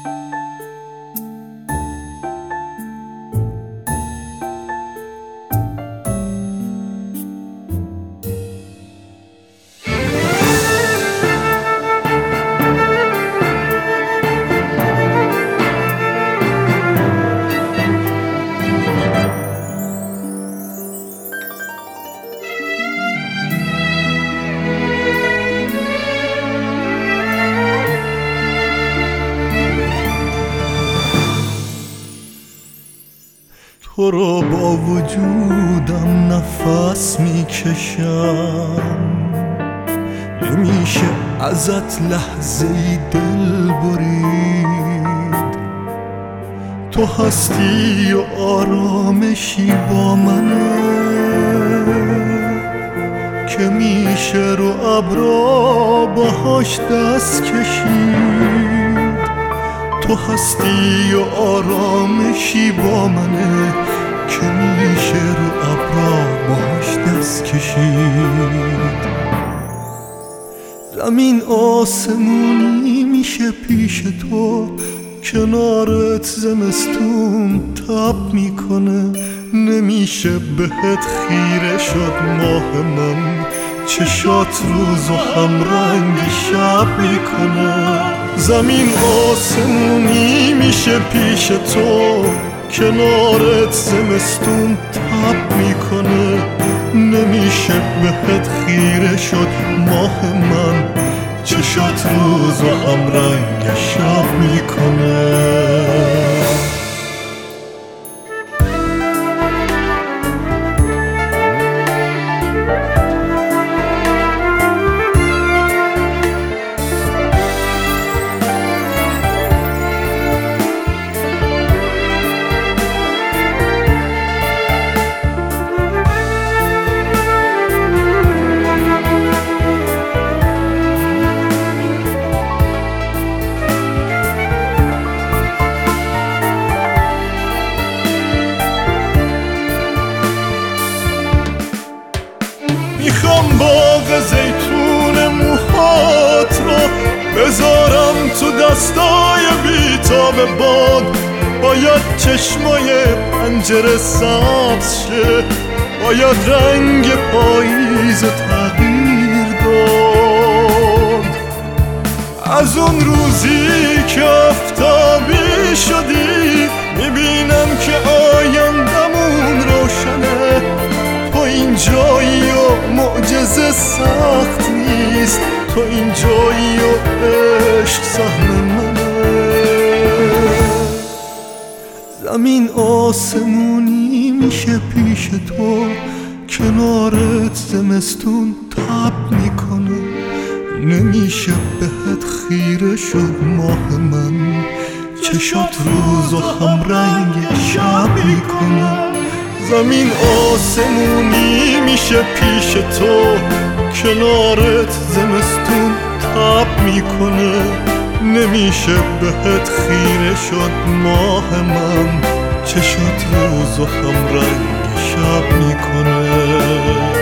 تو رو با وجودم نفس میکشم، نمیشه ازت لحظه‌ای دل برید. تو هستی و آرامشی با منه که میشه رو ابرا باهاش دست کشید. تو هستی و آرامشی با منه که میشه رو ابرا باهاش دست کشید. زمین آسمونی میشه پیش تو، کنارت زمستون تب میکنه. نمیشه بهت خیره شد ماه من، چشات روز و همرنگ شب میکنه. زمین آسمونی میشه پیش تو، کنارت زمستون تب میکنه. نمیشه بهت خیره شد ماه من، چشات روز و همرنگ شب میکنه. میخوام باغ زیتون موهات رو بذارم تو دستای بیتاب باد. باید چشمای پنجره سبز شه، باید رنگ پاییز تغییر داد. از اون روزی که آفتابی شدی میبینم که آیندمون روشنه. تو اینجایی و معجزه سخت نیست، تو اینجایی و عشق سهم منه. زمین آسمونی میشه پیش تو، کنارت زمستون تب میکنه. نمیشه بهت خیره شد ماه من، چشات روز و همرنگ شب میکنه. زمین آسمونی میشه پیش تو، کنارت زمستون تب میکنه. نمیشه بهت خیره شد ماه من، چشات روز و همرنگ شب میکنه.